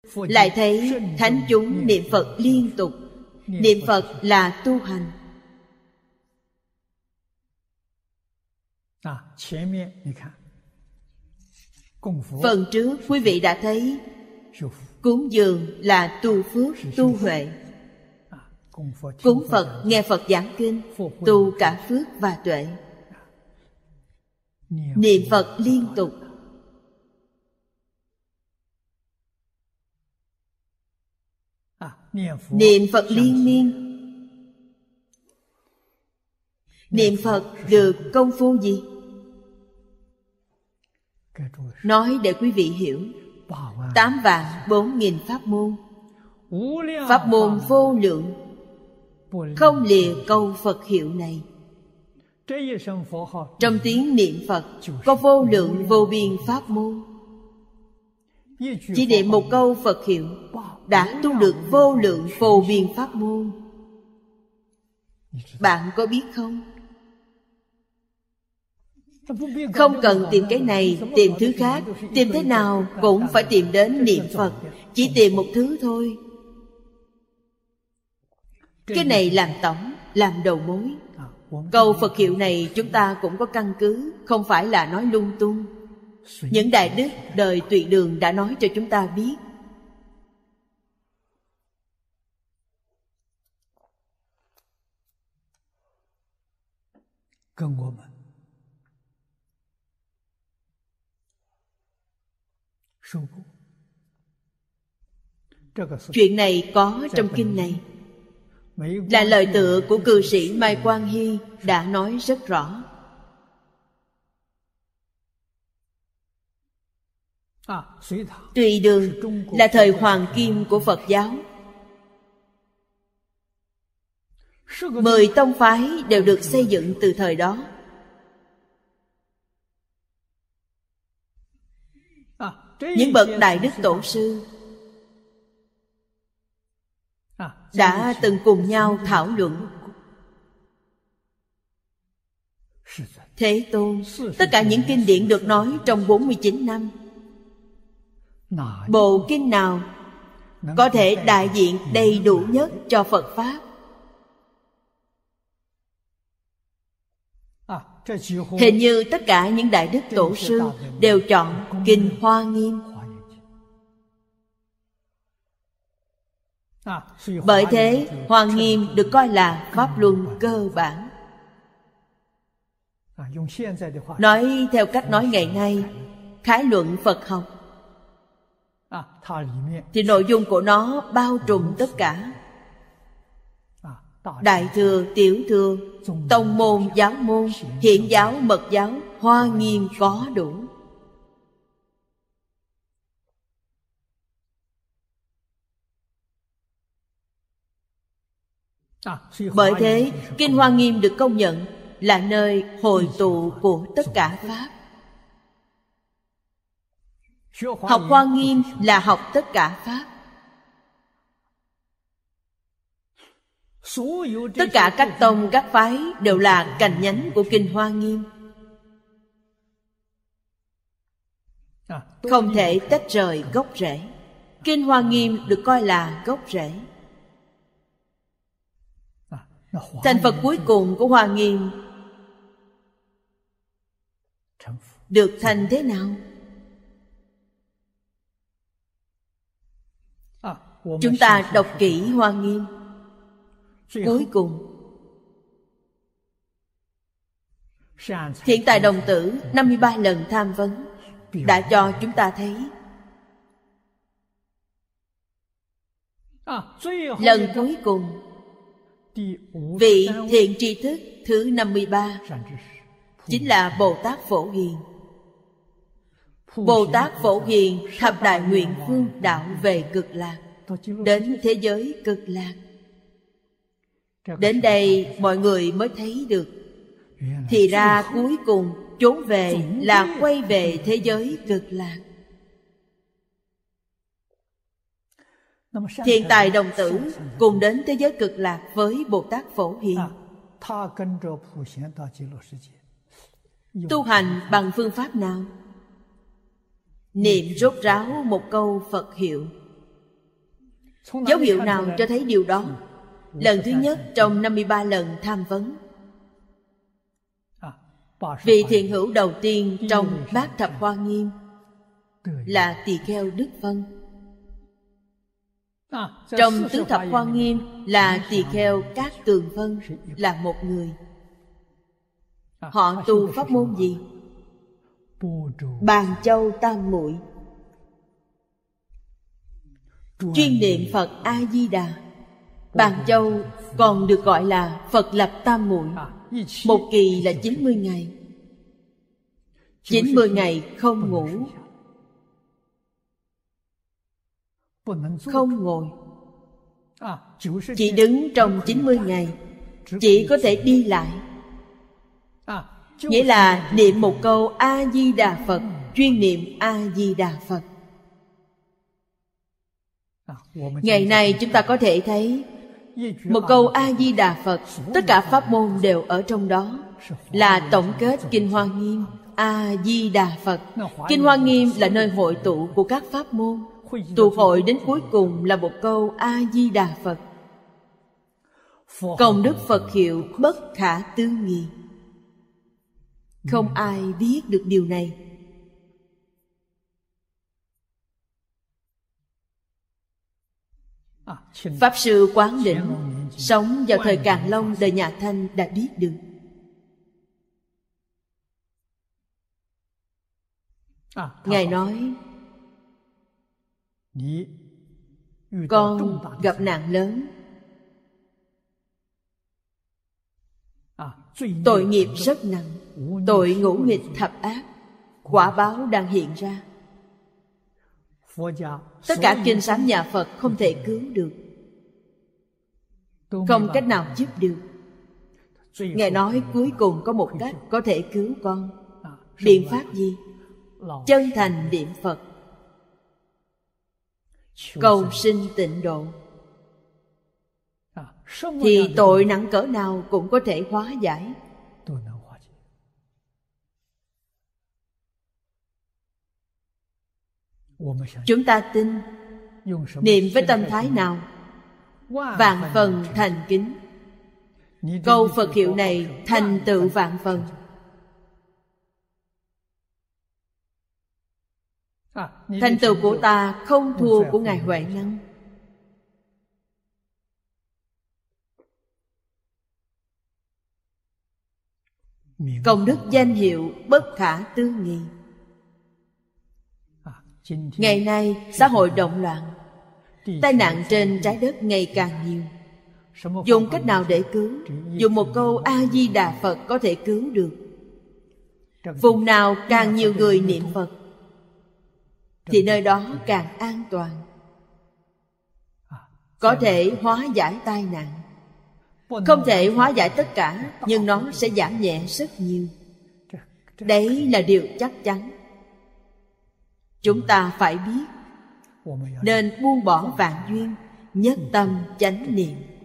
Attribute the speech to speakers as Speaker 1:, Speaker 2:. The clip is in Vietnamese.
Speaker 1: lại thấy thánh chúng niệm Phật liên tục. Niệm Phật là tu hành. Phần trước quý vị đã thấy cúng dường là tu phước, tu huệ. Cúng Phật, nghe Phật giảng kinh, tu cả phước và tuệ. Niệm Phật liên tục. Niệm Phật liên miên. Niệm Phật được công phu gì? Nói để quý vị hiểu. 8.400.000 pháp môn. Pháp môn vô lượng, không lìa câu Phật hiệu này. Trong tiếng niệm Phật có vô lượng vô biên pháp môn. Chỉ niệm một câu Phật hiệu đã tu được vô lượng vô biên pháp môn. Bạn có biết không? Không cần tìm cái này, tìm thứ khác, tìm thế nào cũng phải tìm đến niệm Phật. Chỉ tìm một thứ thôi. Cái này làm tổng, làm đầu mối. Câu Phật hiệu này chúng ta cũng có căn cứ, không phải là nói lung tung. Những đại đức đời Tùy Đường đã nói cho chúng ta biết. Chuyện này có trong kinh này, là lời tựa của cư sĩ Mai Quang Hy đã nói rất rõ. Tùy Đường là thời hoàng kim của Phật giáo. 10 tông phái đều được xây dựng từ thời đó. Những bậc đại đức tổ sư đã từng cùng nhau thảo luận. Thế Tôn, tất cả những kinh điển được nói trong 49 năm, bộ kinh nào có thể đại diện đầy đủ nhất cho Phật Pháp? Hình như tất cả những đại đức tổ sư đều chọn kinh Hoa Nghiêm. Bởi thế Hoa Nghiêm được coi là pháp luân cơ bản. Nói theo cách nói ngày nay, khái luận Phật học, thì nội dung của nó bao trùm tất cả. Đại thừa, tiểu thừa, tông môn, giáo môn, hiển giáo, mật giáo, Hoa Nghiêm có đủ. Bởi thế kinh Hoa Nghiêm được công nhận là nơi hội tụ của tất cả pháp. Học Hoa Nghiêm là học tất cả pháp. Tất cả các tông các phái đều là cành nhánh của kinh Hoa Nghiêm, không thể tách rời gốc rễ. Kinh Hoa Nghiêm được coi là gốc rễ. Thành Phật cuối cùng của Hoa Nghiêm được thành thế nào? Chúng ta đọc kỹ Hoa Nghiêm, cuối cùng Thiện Tài Đồng Tử 53 lần tham vấn đã cho chúng ta thấy lần cuối cùng, vị thiện tri thức thứ 53 chính là Bồ Tát Phổ Hiền. Bồ Tát Phổ Hiền thập đại nguyện phương đạo về Cực Lạc, đến thế giới Cực Lạc. Đến đây mọi người mới thấy được, thì ra cuối cùng trốn về là quay về thế giới Cực Lạc. Thiện Tài Đồng Tử cùng đến thế giới Cực Lạc với Bồ Tát Phổ Hiền. Tu hành bằng phương pháp nào? Niệm rốt ráo một câu Phật hiệu, Dấu hiệu nào cho thấy điều đó? Lần thứ nhất trong 53 lần tham vấn. Vị thiện hữu đầu tiên trong Bát Thập Hoa Nghiêm là tỳ kheo Đức Vân. Trong Tứ Thập Hoa Nghiêm là tỳ kheo Cát Tường Vân, là một người. Họ tu pháp môn gì? Bàn Châu Tam Muội, chuyên niệm Phật A-di-đà. Bàn Châu còn được gọi là Phật Lập Tam Muội. Một kỳ là 90 ngày. 90 ngày không ngủ, không ngồi, chỉ đứng trong 90 ngày, chỉ có thể đi lại. Nghĩa là niệm một câu A-di-đà Phật, chuyên niệm A-di-đà Phật. Ngày nay chúng ta có thể thấy một câu A-di-đà Phật, tất cả pháp môn đều ở trong đó, là tổng kết Kinh Hoa Nghiêm. A-di-đà Phật. Kinh Hoa Nghiêm là nơi hội tụ của các pháp môn. Tụ hội đến cuối cùng là một câu A-di-đà Phật. Công đức Phật hiệu bất khả tư nghị. Không ai biết được điều này. Pháp Sư Quán Đỉnh sống vào thời Càn Long đời nhà Thanh đã biết được. Ngài nói, con gặp nạn lớn, tội nghiệp rất nặng, tội ngũ nghịch thập ác, quả báo đang hiện ra. Tất cả kinh sám nhà Phật không thể cứu được, không cách nào giúp được. Ngài nói cuối cùng có một cách có thể cứu con. Biện pháp gì? Chân thành niệm Phật, cầu sinh tịnh độ, thì tội nặng cỡ nào cũng có thể hóa giải. Chúng ta tin, niệm với tâm thái nào? Vạn phần thành kính. Câu Phật hiệu này thành tựu vạn phần. Thành tựu của ta không thua của Ngài Huệ Năng. Công đức danh hiệu bất khả tư nghị. Ngày nay xã hội động loạn, tai nạn trên trái đất ngày càng nhiều. Dùng cách nào để cứu? Dùng một câu A-di-đà Phật có thể cứu được. Vùng nào càng nhiều người niệm Phật thì nơi đó càng an toàn, có thể hóa giải tai nạn. Không thể hóa giải tất cả, nhưng nó sẽ giảm nhẹ rất nhiều. Đấy là điều chắc chắn. Chúng ta phải biết, nên buông bỏ vạn duyên, nhất tâm chánh niệm.